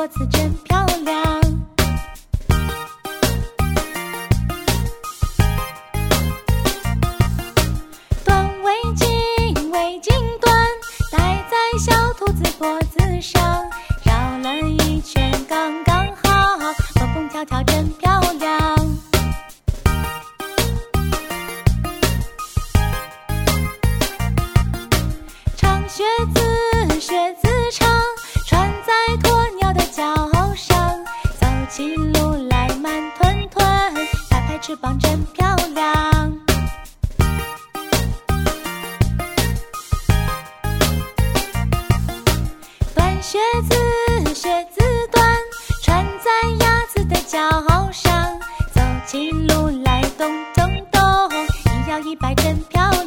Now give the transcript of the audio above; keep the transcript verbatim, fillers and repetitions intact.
脖子真漂亮。短围巾，围巾短，戴在小兔子脖子上，绕了一圈刚刚好，蹦蹦跳跳真漂亮。长靴子，靴子长，穿在鸵鸟的脚上，走起路来慢吞吞，拍拍翅膀真漂亮。短靴子，靴子短，穿在鸭子的脚上，走起路来咚咚咚，一摇一摆真漂亮。